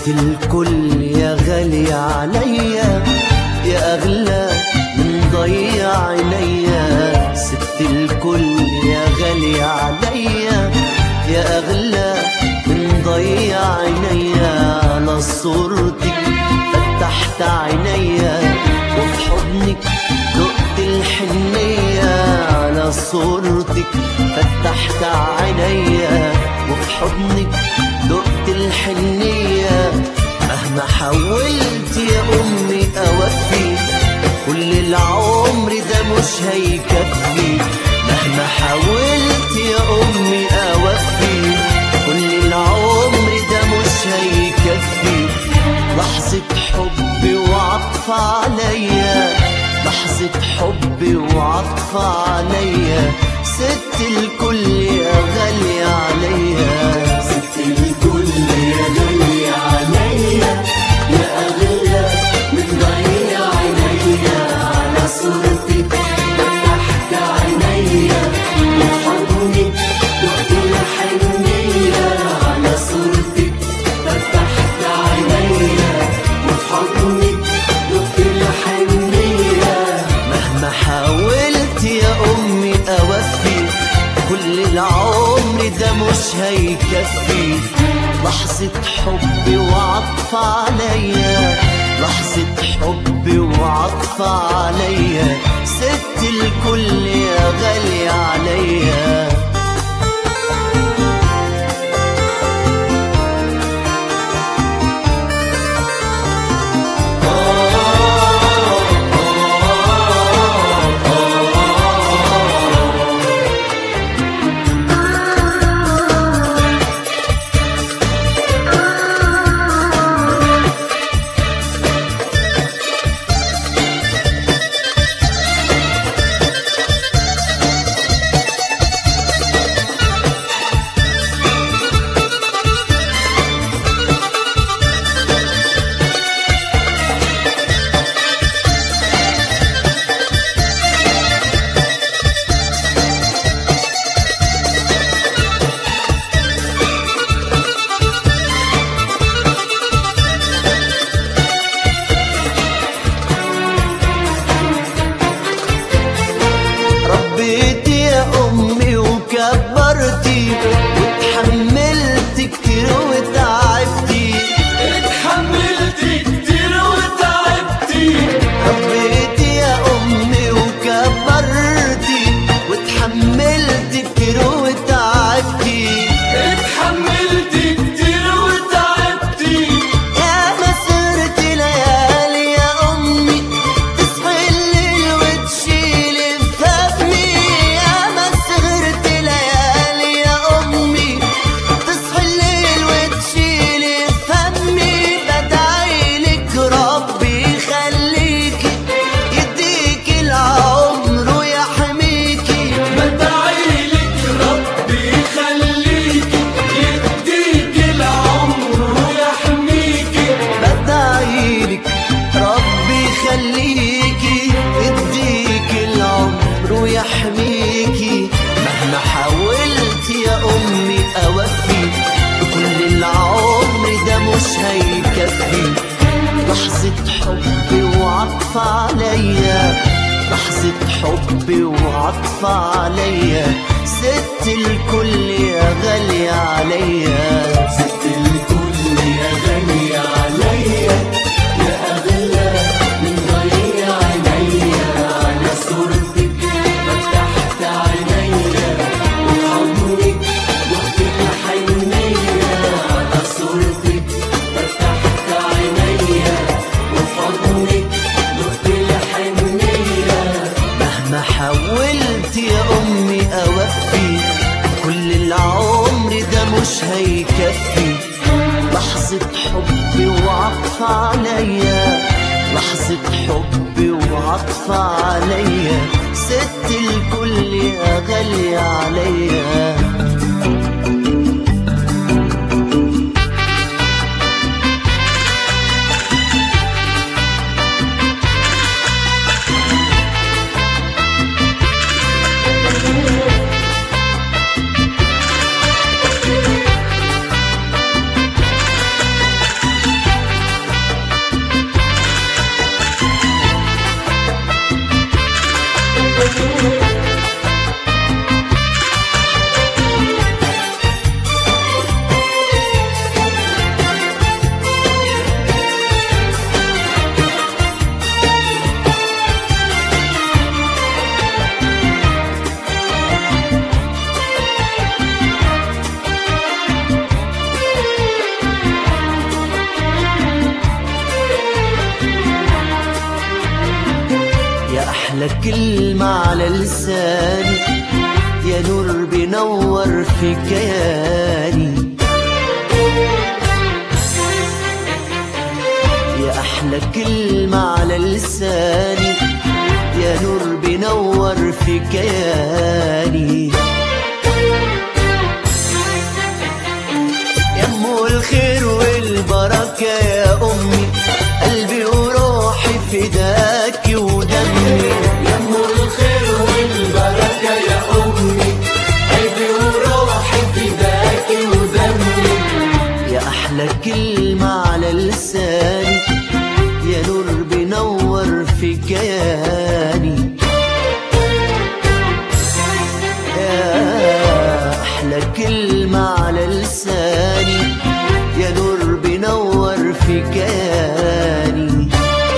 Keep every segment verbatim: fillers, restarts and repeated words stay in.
ست الكل يا غالي عليا، يا أغلى من ضيع عينيا. ست الكل يا غالي عليا، يا أغلى من ضيع عينيا. على صورتك فتحت عينيا، وفي حضنك دقت الحنية. على صورتك فتحت عينيا، وفي حضنك دقت الحنية. مهما حاولت يا أمي أوفي، كل العمر ده مش هيكفي. مهما حاولت يا أمي أوفي، كل العمر ده مش هيكفي. لحظة حب وعطف عليا، لحظة حب وعطف عليا. ست الكل يا غالي عليا، ست الكل يا غالي عليا، يا أغلى من ضيع عينيا. على صورتك فتحت عينيا، وحضنك دقت الحنية. على صورتك فتحت عينيا، وحضنك دقت الحنية. مهما حاولت يا أمي أوفي، كل العمر ده مش هيكفي. لحظة حب وعطف عليا، لحظة حب وعطف عليا. ست الكل يا غالي عليا. ربيتي يا أمي وكبرتي، واتحملت كتير وتعبتي. اتحملت كتير وتعبتي. ربيتي يا أمي وكبرتي، واتحملت كتير وتعبتي. اتحملت كتير وتعبتي. يا مسيرة ليالي يا أمي، تصحي الليل وتشيلي فمي. يا مسيرة ليالي يا أمي، تصحي الليل وتشيلي فمي. بدعيلك ربي يخليكي، يديكي العمر ويحميكي. بدعيلك ربي يخليكي، يديكي العمر ويحميكي. بدعيلك ربي يخليكي، يديكي العمر ويحميكي. مهما حاولت يا أمي أوفي، كل العمر ده مش هيكفي. لحظة حب وعطف عليا، لحظة حب وعطف عليا. ست الكل يا غالي عليا، ست الكل يا غالي عليا، يا أغلى من ضيع عينيا. على صورتك فتحت عينيا، وحضنك دقت الحنية. على صورتك فتحت عينيا، وحضنك دقت الحنية. مهما حاولت يا أمي أوفي، كل العمر ده مش هيكفي. لحظة حب وعطف عليا، لحظة حب وعطف عليا. ست الكل يا غالي عليا. أحلى كلمة على لساني، يا نور بنور في كياني. يا أحلى كلمة على لساني، يا نور بنور في كياني. يا أم الخير والبركة يا أمي، قلبي وروحي فداكي ودمي. يا أم الخير والبركة يا أمي، قلبي وروحي فداكي ودمي. يا أحلى كلمة على لساني، يا نور بنور في كياني. يا أحلى كلمة على لساني، يا نور بنور في كياني.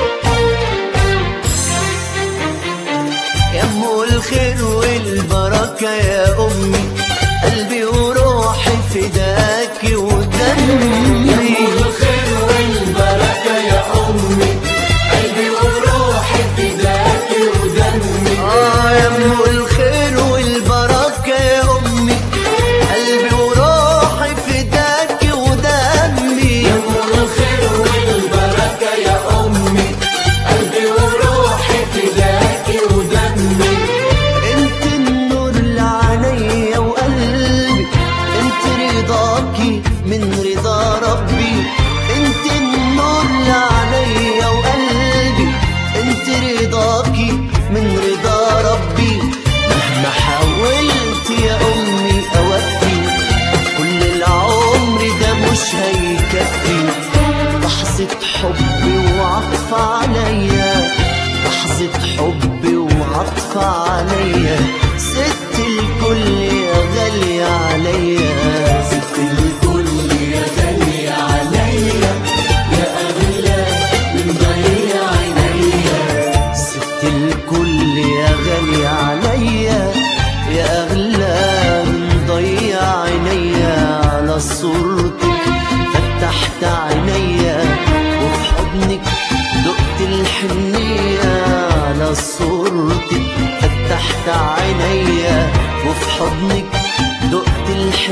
يا أم الخير والبركة يا أمي، قلبي وروحي فداكي ودمي. يا أم الخير والبركة يا أمي، قلبي وروحي فداكي ودمي. آه يا أم الخير والبركة يا أمي، قلبي وروحي فداكي ودمي. يا أم الخير والبركة يا أمي، قلبي وروحي فداكي ودمي. انت النور لعينيا وقلبي، انت رضاكي من رضا ربي. انت النور لعينيا وقلبي، انت رضاكي من رضا ربي. مهما حاولت يا امي اوفي، كل العمر ده مش هيكفي. لحظة حب وعطف عليا، لحظة حب وعطف عليا. ست الكل يا غالية عليا، ست الكل يا غالية عليا، يا أغلى من ضيع عينيا. ست الكل يا غالية عليا، يا أغلى من ضيع عينيا. على صورتك فتحت عينيا، وفي حضنك دقت الحنية. على صورتك فتحت عينيا، وفي حضنك دقت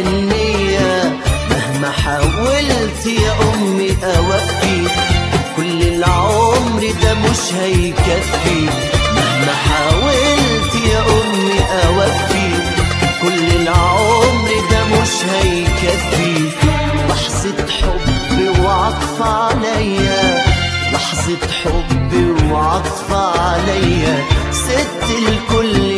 الحنية. مهما حاولت يا أمي أوفي، كل العمر ده مش هيكفي. مهما حاولت يا أمي أوفي، كل العمر ده مش هيكفي. لحظة حب وعطف عليا، لحظة حب وعطف عليا. ست الكل